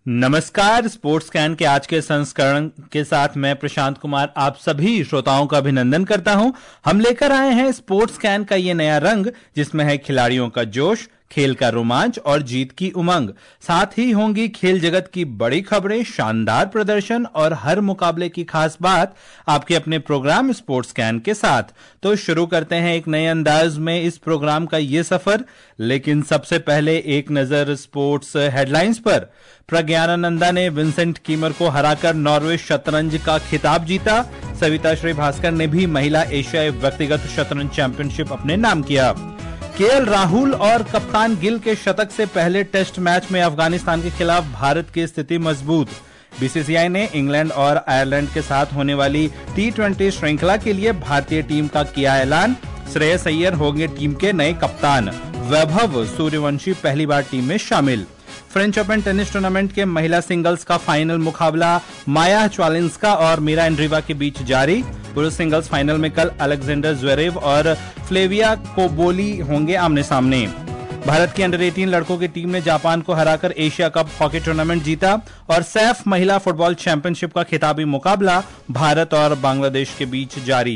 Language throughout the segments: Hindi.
नमस्कार। स्पोर्ट्स कैन के आज के संस्करण के साथ मैं प्रशांत कुमार आप सभी श्रोताओं का अभिनंदन करता हूं। हम लेकर आए हैं स्पोर्ट्स कैन का ये नया रंग, जिसमें है खिलाड़ियों का जोश, खेल का रोमांच और जीत की उमंग। साथ ही होंगी खेल जगत की बड़ी खबरें, शानदार प्रदर्शन और हर मुकाबले की खास बात आपके अपने प्रोग्राम स्पोर्ट्स कैन के साथ। तो शुरू करते हैं एक नए अंदाज में इस प्रोग्राम का ये सफर। लेकिन सबसे पहले एक नजर स्पोर्ट्स हेडलाइंस पर। प्रज्ञानानंदा ने विंसेंट कीमर को हराकर नॉर्वे शतरंज का खिताब जीता। सविता श्रीभास्कर ने भी महिला एशियाई व्यक्तिगत शतरंज चैंपियनशिप अपने नाम किया। केएल राहुल और कप्तान गिल के शतक से पहले टेस्ट मैच में अफगानिस्तान के खिलाफ भारत की स्थिति मजबूत। बीसीसीआई ने इंग्लैंड और आयरलैंड के साथ होने वाली T20 श्रृंखला के लिए भारतीय टीम का किया ऐलान। श्रेयस अय्यर होंगे टीम के नए कप्तान। वैभव सूर्यवंशी पहली बार टीम में शामिल। फ्रेंच ओपन टेनिस टूर्नामेंट के महिला सिंगल्स का फाइनल मुकाबला माया च्वालिंस्का और मीरा एंड्रीवा के बीच जारी। पुरुष सिंगल्स फाइनल में कल अलेक्जेंडर ज्वेरेव और फ्लेविया कोबोली होंगे आमने सामने। भारत की अंडर 18 लड़कों की टीम ने जापान को हराकर एशिया कप हॉकी टूर्नामेंट जीता। और सैफ महिला फुटबॉल चैंपियनशिप का खिताबी मुकाबला भारत और बांग्लादेश के बीच जारी।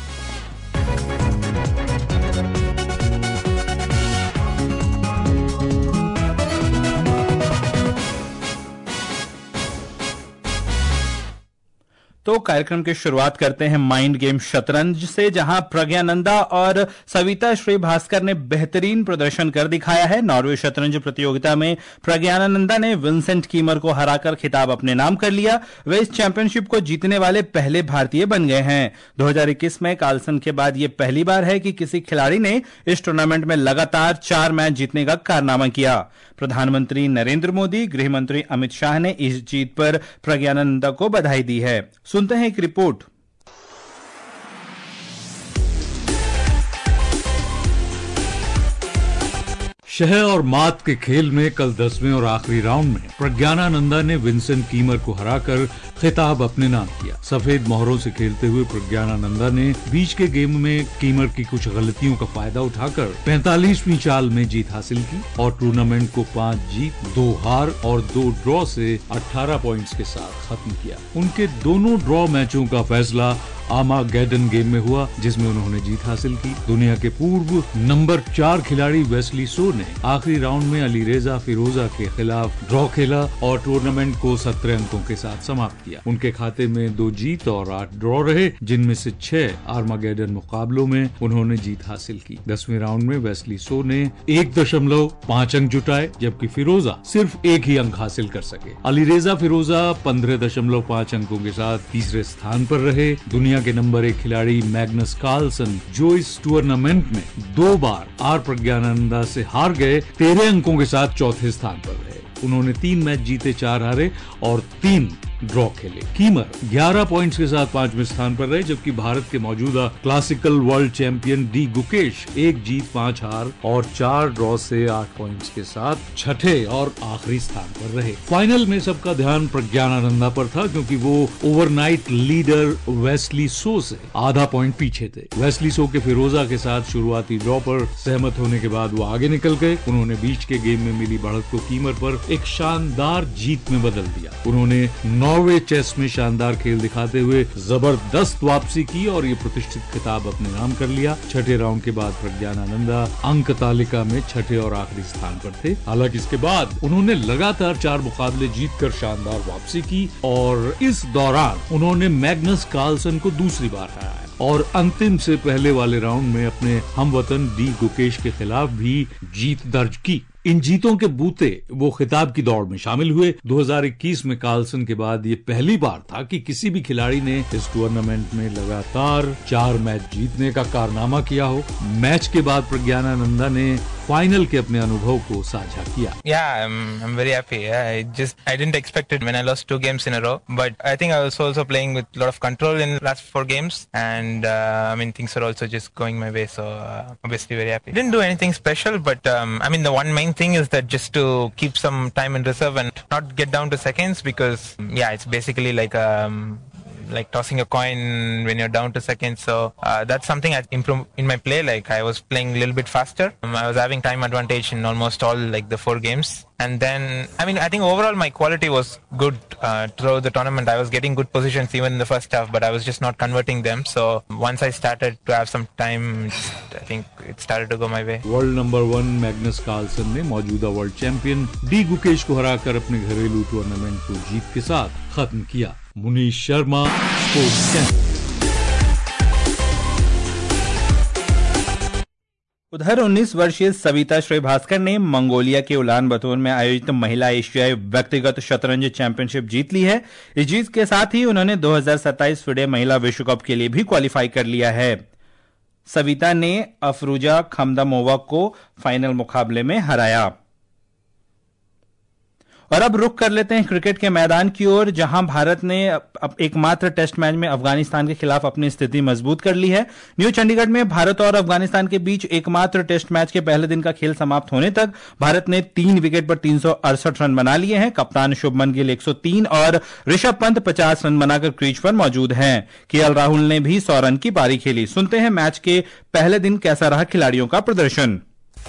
तो कार्यक्रम की शुरुआत करते हैं माइंड गेम शतरंज से, जहां प्रज्ञानंदा और सविता श्रीभास्कर ने बेहतरीन प्रदर्शन कर दिखाया है। नॉर्वे शतरंज प्रतियोगिता में प्रज्ञानंदा ने विंसेंट कीमर को हराकर खिताब अपने नाम कर लिया। वे इस चैंपियनशिप को जीतने वाले पहले भारतीय बन गए हैं। 2021 में कार्लसन के बाद यह पहली बार है कि किसी खिलाड़ी ने इस टूर्नामेंट में लगातार 4 मैच जीतने का कारनामा किया। प्रधानमंत्री नरेंद्र मोदी, गृह मंत्री अमित शाह ने इस जीत पर प्रज्ञानंदा को बधाई दी है। सुनते हैं एक रिपोर्ट। शह और मात के खेल में कल 10वें और आखिरी राउंड में प्रज्ञानानंदा ने विंसेंट कीमर को हराकर खिताब अपने नाम किया। सफेद मोहरों से खेलते हुए प्रज्ञानानंदा ने बीच के गेम में कीमर की कुछ गलतियों का फायदा उठाकर 45वीं चाल में जीत हासिल की और टूर्नामेंट को 5 जीत, 2 हार और 2 ड्रॉ से 18 पॉइंट्स के साथ खत्म किया। उनके दोनों ड्रॉ मैचों का फैसला आर्मागेडन गेम में हुआ, जिसमें उन्होंने जीत हासिल की। दुनिया के पूर्व नंबर 4 खिलाड़ी वेस्ली सो ने आखिरी राउंड में अलीरेजा फिरोजा के खिलाफ ड्रॉ खेला और टूर्नामेंट को 17 अंकों के साथ समाप्त किया। उनके खाते में 2 जीत और 8 ड्रॉ रहे, जिनमें से 6 आर्मागेडन मुकाबलों में उन्होंने जीत हासिल की। 10वें राउंड में वेस्ली सो ने 1.5 अंक जुटाए, जबकि फिरोजा सिर्फ 1 ही अंक हासिल कर सके। अलीरेजा फिरोजा 15.5 अंकों के साथ तीसरे स्थान पर रहे। दुनिया के नंबर 1 खिलाड़ी मैग्नस कार्लसन, जो इस टूर्नामेंट में 2 बार आर प्रज्ञानंदा से हार गए, 13 अंकों के साथ चौथे स्थान पर रहे। उन्होंने 3 मैच जीते, 4 हारे और 3 ड्रॉ खेले। कीमर 11 पॉइंट्स के साथ 5वें स्थान पर रहे, जबकि भारत के मौजूदा classical world champion D Gukesh 1 जीत, 5 हार और 4 ड्रॉ से 8 पॉइंट्स के साथ छठे और आखिरी स्थान पर रहे। फाइनल में सबका ध्यान प्रज्ञानानंदा पर था, क्योंकि वो ओवरनाइट लीडर वेस्ली सो से आधा पॉइंट पीछे थे। वेस्ली सो के फिरोजा के साथ शुरुआती ड्रॉ पर सहमत होने के बाद वो आगे निकल गए। उन्होंने बीच के गेम में मिली बढ़त को कीमर पर एक शानदार जीत में बदल दिया। उन्होंने नॉर्वे चेस में शानदार खेल दिखाते हुए जबरदस्त वापसी की और ये प्रतिष्ठित खिताब अपने नाम कर लिया। छठे राउंड के बाद प्रज्ञानानंदा अंक तालिका में छठे और आखिरी स्थान पर थे। हालांकि इसके बाद उन्होंने लगातार 4 मुकाबले जीतकर शानदार वापसी की और इस दौरान उन्होंने मैग्नस कार्लसन को दूसरी बार हराया और अंतिम से पहले वाले राउंड में अपने हमवतन डी गुकेश के खिलाफ भी जीत दर्ज की। इन जीतों के बूते वो खिताब की दौड़ में शामिल हुए। 2021 में कार्लसन के बाद ये पहली बार था कि किसी भी खिलाड़ी ने इस टूर्नामेंट में लगातार 4 मैच जीतने का कारनामा किया हो। मैच के बाद प्रज्ञानानंदा ने फाइनल के अपने अनुभव को साझा किया। Yeah, I'm very happy. I didn't expect it when I lost 2 games in a row, but I think I was also playing with a lot of control in the last 4 games, and things are also just going my way, so obviously very happy. Didn't do anything special, but the one main thing is that just to keep some time in reserve and not get down to seconds, because it's basically like like tossing a coin when you're down to second. So that's something I improved in my play. Like I was playing a little bit faster. I was having time advantage in almost all like the 4 games. And then, I mean, I think overall my quality was good throughout the tournament. I was getting good positions even in the first half, but I was just not converting them. So once I started to have some time, I think it started to go my way. World number 1 Magnus Carlsen ने मौजूदा वर्ल्ड चैंपियन डी गुकेश को हराकर अपने घरेलू टूर्नामेंट को जीत के साथ खत्म किया। Munish Sharma, sports camp. उधर 19 वर्षीय सविता श्रीभास्कर ने मंगोलिया के उलान बतोर में आयोजित महिला एशियाई व्यक्तिगत शतरंज चैंपियनशिप जीत ली है। इस जीत के साथ ही उन्होंने 2027 फिडे महिला विश्व कप के लिए भी क्वालिफाई कर लिया है। सविता ने अफरूजा खमदामोवा को फाइनल मुकाबले में हराया। और अब रुख कर लेते हैं क्रिकेट के मैदान की ओर, जहां भारत ने एकमात्र टेस्ट मैच में अफगानिस्तान के खिलाफ अपनी स्थिति मजबूत कर ली है। न्यू चंडीगढ़ में भारत और अफगानिस्तान के बीच एकमात्र टेस्ट मैच के पहले दिन का खेल समाप्त होने तक भारत ने 3 विकेट पर 368 रन बना लिए हैं। कप्तान शुभमन गिल 103 और ऋषभ पंत 50 रन बनाकर क्रीज पर मौजूद हैं। केएल राहुल ने भी 100 रन की पारी खेली। सुनते हैं मैच के पहले दिन कैसा रहा खिलाड़ियों का प्रदर्शन।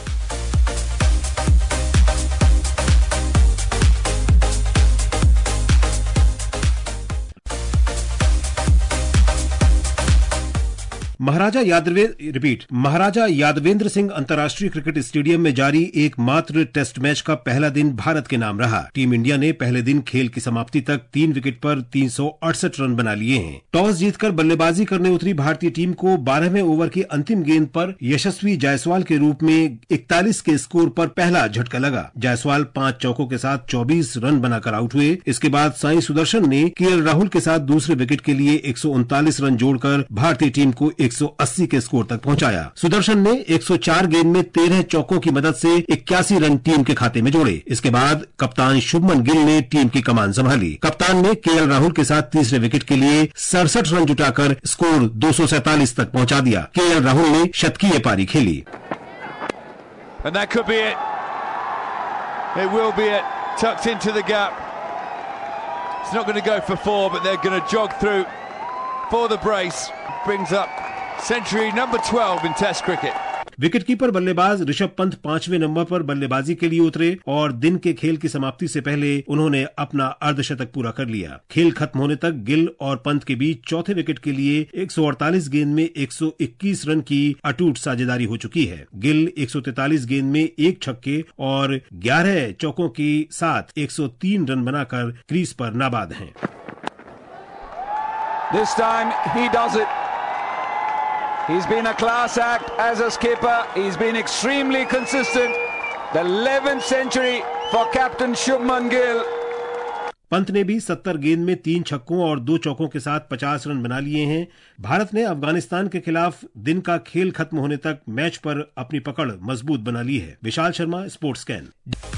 महाराजा यादवेंद्र सिंह अंतर्राष्ट्रीय क्रिकेट स्टेडियम में जारी एकमात्र टेस्ट मैच का पहला दिन भारत के नाम रहा। टीम इंडिया ने पहले दिन खेल की समाप्ति तक 3 विकेट पर 368 रन बना लिए हैं। टॉस जीतकर बल्लेबाजी करने उतरी भारतीय टीम को 12वें ओवर की अंतिम गेंद पर यशस्वी जायसवाल के रूप में 41 के स्कोर पर पहला झटका लगा। जायसवाल 5 चौकों के साथ 24 रन बनाकर आउट हुए। इसके बाद साई सुदर्शन ने केएल राहुल के साथ दूसरे विकेट के लिए 139 रन जोड़कर भारतीय टीम को 180 के स्कोर तक पहुंचाया। सुदर्शन ने 104 गेंद में 13 चौकों की मदद से 81 रन टीम के खाते में जोड़े। इसके बाद कप्तान शुभमन गिल ने टीम की कमान संभाली। कप्तान ने केएल राहुल के साथ तीसरे विकेट के लिए 67 रन जुटाकर स्कोर 247 तक पहुंचा दिया। केएल राहुल ने शतकीय पारी खेली। And that could be it. It will be it. Tucked into the gap. It's not going to go for 4, but they're going to jog through for the brace. Brings up century number 12 in Test cricket. Wicketkeeper बल्लेबाज ऋषभ पंत 5वें नंबर पर बल्लेबाजी के लिए उतरे और दिन के खेल की समाप्ति से पहले उन्होंने अपना अर्धशतक पूरा कर लिया। खेल खत्म होने तक गिल और पंत के बीच चौथे विकेट के लिए 148 गेंद में 121 रन की अटूट साझेदारी हो चुकी है। गिल 143 गेंद में 1 छक्के और 11 चौकों के साथ 103 रन बनाकर क्रीज पर नाबाद हैं। This time he does it. He's been a class act as a skipper. He's been extremely consistent. The 11th century for Captain Shubman Gill. Pant ने भी 70 गेंद में 3 छक्कों और 2 चौकों के साथ 50 रन बना लिए हैं। भारत ने अफगानिस्तान के खिलाफ दिन का खेल खत्म होने तक मैच पर अपनी पकड़ मजबूत बना ली है। विशाल शर्मा, स्पोर्ट्स कैन।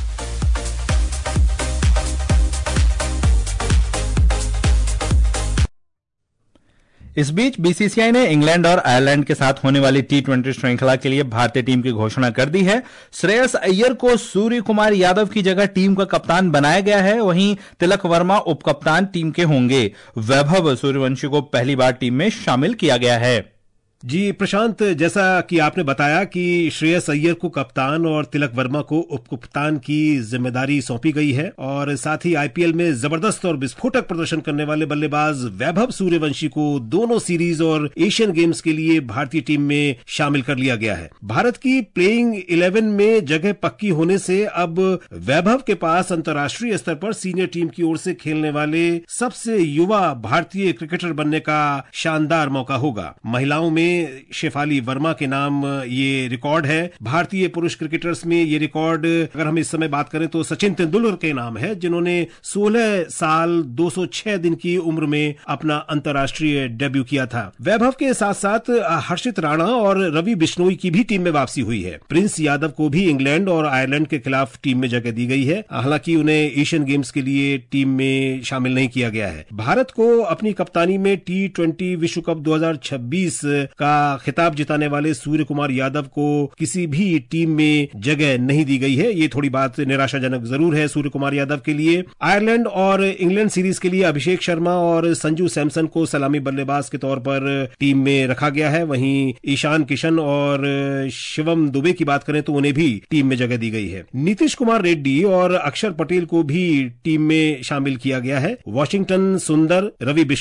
इस बीच बीसीसीआई ने इंग्लैंड और आयरलैंड के साथ होने वाली T20 श्रृंखला के लिए भारतीय टीम की घोषणा कर दी है। श्रेयस अय्यर को सूर्य कुमार यादव की जगह टीम का कप्तान बनाया गया है। वहीं तिलक वर्मा उपकप्तान टीम के होंगे। वैभव सूर्यवंशी को पहली बार टीम में शामिल किया गया है। जी प्रशांत, जैसा कि आपने बताया कि श्रेयस अय्यर को कप्तान और तिलक वर्मा को उपकप्तान की जिम्मेदारी सौंपी गई है और साथ ही आईपीएल में जबरदस्त और विस्फोटक प्रदर्शन करने वाले बल्लेबाज वैभव सूर्यवंशी को दोनों सीरीज और एशियन गेम्स के लिए भारतीय टीम में शामिल कर लिया गया है। भारत की प्लेइंग 11 में जगह पक्की होने से अब वैभव के पास अंतर्राष्ट्रीय स्तर पर सीनियर टीम की ओर से खेलने वाले सबसे युवा भारतीय क्रिकेटर बनने का शानदार मौका होगा। महिलाओं में शेफाली वर्मा के नाम ये रिकॉर्ड है। भारतीय पुरुष क्रिकेटर्स में ये रिकॉर्ड अगर हम इस समय बात करें तो सचिन तेंदुलकर के नाम है, जिन्होंने 16 साल 206 दिन की उम्र में अपना अंतर्राष्ट्रीय डेब्यू किया था। वैभव के साथ साथ हर्षित राणा और रवि बिश्नोई की भी टीम में वापसी हुई है। प्रिंस यादव को भी इंग्लैंड और आयरलैंड के खिलाफ टीम में जगह दी गई है। हालांकि उन्हें एशियन गेम्स के लिए टीम में शामिल नहीं किया गया है। भारत को अपनी कप्तानी में T20 विश्व कप 2026 का खिताब जिताने वाले सूर्य कुमार यादव को किसी भी टीम में जगह नहीं दी गई है। ये थोड़ी बात निराशाजनक जरूर है सूर्य कुमार यादव के लिए। आयरलैंड और इंग्लैंड सीरीज के लिए अभिषेक शर्मा और संजू सैमसन को सलामी बल्लेबाज के तौर पर टीम में रखा गया है। वहीं ईशान किशन और शिवम दुबे की बात करें तो उन्हें भी टीम में जगह दी गई है। नीतीश कुमार रेड्डी और अक्षर पटेल को भी टीम में शामिल किया गया है। वाशिंगटन सुंदर,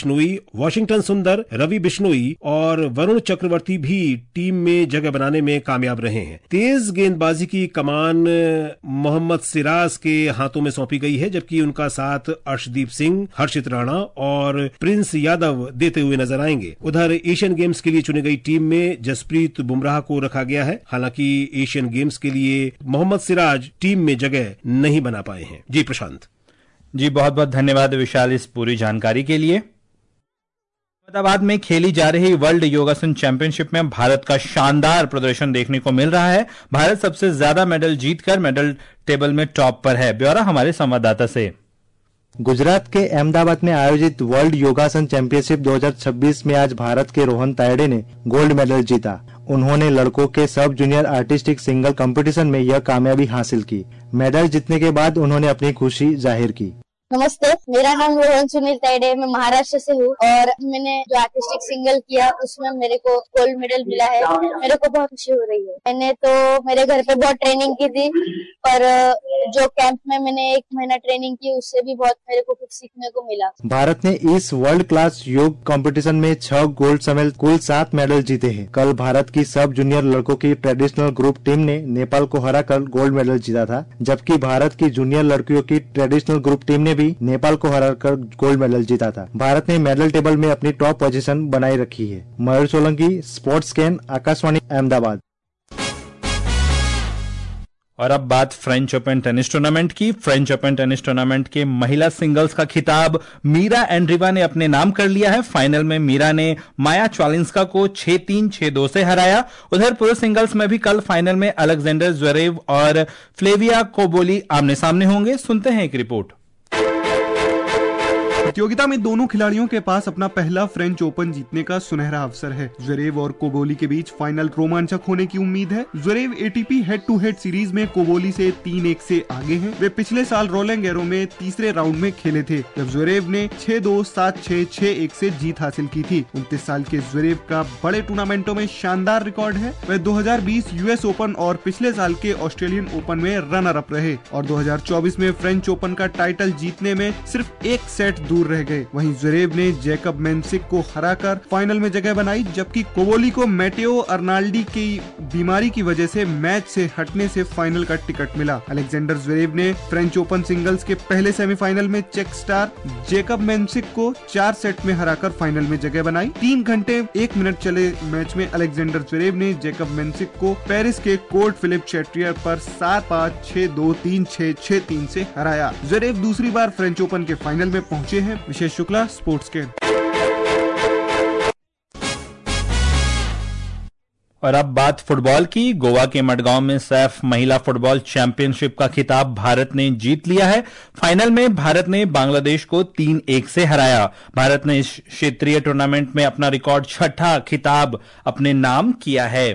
रवि बिश्नोई और वरुण चक्रवर्ती भी टीम में जगह बनाने में कामयाब रहे हैं। तेज गेंदबाजी की कमान मोहम्मद सिराज के हाथों में सौंपी गई है, जबकि उनका साथ अर्शदीप सिंह, हर्षित राणा और प्रिंस यादव देते हुए नजर आएंगे। उधर एशियन गेम्स के लिए चुनी गई टीम में जसप्रीत बुमराह को रखा गया है। हालांकि एशियन गेम्स के लिए मोहम्मद सिराज टीम में जगह नहीं बना पाए हैं। जी प्रशांत। जी बहुत बहुत धन्यवाद विशाल इस पूरी जानकारी के लिए। अहमदाबाद में खेली जा रही वर्ल्ड योगासन चैंपियनशिप में भारत का शानदार प्रदर्शन देखने को मिल रहा है। भारत सबसे ज्यादा मेडल जीतकर मेडल टेबल में टॉप पर है। ब्यौरा हमारे संवाददाता से। गुजरात के अहमदाबाद में आयोजित वर्ल्ड योगासन चैंपियनशिप 2026 में आज भारत के रोहन तायडे ने गोल्ड मेडल जीता। उन्होंने लड़कों के सब जूनियर आर्टिस्टिक सिंगल कंपटीशन में यह कामयाबी हासिल की। मेडल जीतने के बाद उन्होंने अपनी खुशी जाहिर की। नमस्ते, मेरा नाम रोहन सुनील तायडे, मैं महाराष्ट्र से हूँ और मैंने जो आर्टिस्टिक सिंगल किया उसमें मेरे को गोल्ड मेडल मिला है। मेरे को बहुत खुशी हो रही है। मैंने तो मेरे घर पे बहुत ट्रेनिंग की थी और जो कैंप में मैंने 1 महीना ट्रेनिंग की उससे भी बहुत मेरे को कुछ सीखने को मिला। भारत ने इस वर्ल्ड क्लास योग कंपटीशन में 6 गोल्ड समेत कुल 7 मेडल जीते हैं। कल भारत की सब जूनियर लड़कों की ट्रेडिशनल ग्रुप टीम ने नेपाल को हराकर गोल्ड मेडल जीता था, जबकि भारत की जूनियर लड़कियों की ट्रेडिशनल ग्रुप टीम ने भी नेपाल को हराकर गोल्ड मेडल जीता था। भारत ने मेडल टेबल में अपनी टॉप पोजीशन बनाए रखी है। मयूर सोलंकी, स्पोर्ट्स कैन, आकाशवाणी, अहमदाबाद। और अब बात फ्रेंच ओपन टेनिस टूर्नामेंट की। फ्रेंच ओपन टेनिस टूर्नामेंट के महिला सिंगल्स का खिताब मीरा एंड्रीवा ने अपने नाम कर लिया है। फाइनल में मीरा ने माया च्वालिंस्का को 6-3, 6-2 से हराया। उधर पुरुष सिंगल्स में भी कल फाइनल में अलेक्जेंडर ज्वेरेव और फ्लेविया कोबोली आमने सामने होंगे। सुनते हैं एक रिपोर्ट। प्रतियोगिता में दोनों खिलाड़ियों के पास अपना पहला फ्रेंच ओपन जीतने का सुनहरा अवसर है। ज्वेरेव और कोबोली के बीच फाइनल रोमांचक होने की उम्मीद है। Zverev ATP head to head series में कोबोली से 3-1 से आगे हैं। वे पिछले साल रोलैंड गैरो में तीसरे राउंड में खेले थे, जब ज्वेरेव ने 6-2, 7-6, 6-1 से जीत हासिल की थी। 29 साल के ज्वेरेव का बड़े टूर्नामेंटों में शानदार रिकॉर्ड है। वे 2020 यूएस ओपन और पिछले साल के ऑस्ट्रेलियन ओपन में रनर अप रहे और 2024 में फ्रेंच ओपन का टाइटल जीतने में सिर्फ 1 सेट दूर रह गए। वहीं ज्वेरेव ने जैकब मेंसिक को हराकर फाइनल में जगह बनाई, जबकि कोबोली को मैटेओ अर्नाल्डी की बीमारी की वजह से मैच से हटने से फाइनल का टिकट मिला। अलेक्जेंडर ज्वेरेव ने फ्रेंच ओपन सिंगल्स के पहले सेमीफाइनल में चेक स्टार जैकब मेंसिक को 4 सेट में हराकर फाइनल में जगह बनाई। 3 घंटे 1 मिनट चले मैच में अलेक्जेंडर ज्वेरेव ने जैकब मेंसिक को पेरिस के कोर्ट फिलिप चैट्रियर पर 7-5, 6-2, 3-6, 6-3 से हराया। ज्वेरेव दूसरी बार फ्रेंच ओपन के फाइनल में पहुंचे हैं। विशेष शुक्ला, स्पोर्ट्स के। और अब बात फुटबॉल की। गोवा के मडगांव में सैफ महिला फुटबॉल चैंपियनशिप का खिताब भारत ने जीत लिया है। फाइनल में भारत ने बांग्लादेश को 3-1 से हराया। भारत ने इस क्षेत्रीय टूर्नामेंट में अपना रिकॉर्ड 6ठा खिताब अपने नाम किया है।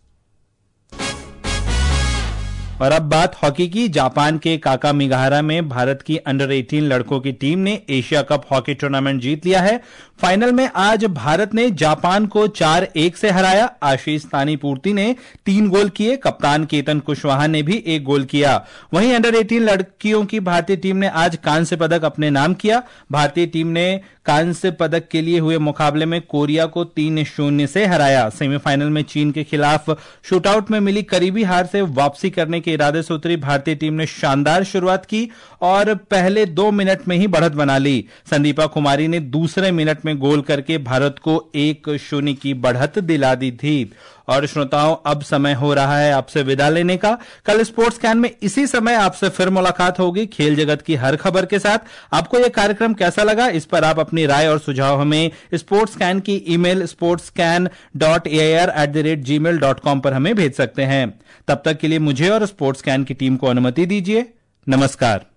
और अब बात हॉकी की। जापान के काकामिगाहरा में भारत की अंडर 18 लड़कों की टीम ने एशिया कप हॉकी टूर्नामेंट जीत लिया है। फाइनल में आज भारत ने जापान को 4-1 से हराया। आशीष तानीपूर्ति ने 3 गोल किए। कप्तान केतन कुशवाहा ने भी 1 गोल किया। वहीं अंडर 18 लड़कियों की भारतीय टीम ने आज कांस्य पदक अपने नाम किया। भारतीय टीम ने कांस्य पदक के लिए हुए मुकाबले में कोरिया को 3-0 से हराया। सेमीफाइनल में चीन के खिलाफ शूटआउट में मिली करीबी हार से वापसी करने के इरादे से उतरी भारतीय टीम ने शानदार शुरुआत की और पहले 2 मिनट में ही बढ़त बना ली। संदीपा कुमारी ने दूसरे मिनट में गोल करके भारत को 1-0 की बढ़त दिला दी थी। और श्रोताओं, अब समय हो रहा है आपसे विदा लेने का। कल स्पोर्ट्स कैन में इसी समय आपसे फिर मुलाकात होगी खेल जगत की हर खबर के साथ। आपको यह कार्यक्रम कैसा लगा, इस पर आप अपनी राय और सुझाव हमें स्पोर्ट्स कैन की ईमेल sportscan.air@gmail.com पर हमें भेज सकते हैं। तब तक के लिए मुझे और स्पोर्ट्स कैन की टीम को अनुमति दीजिए। नमस्कार।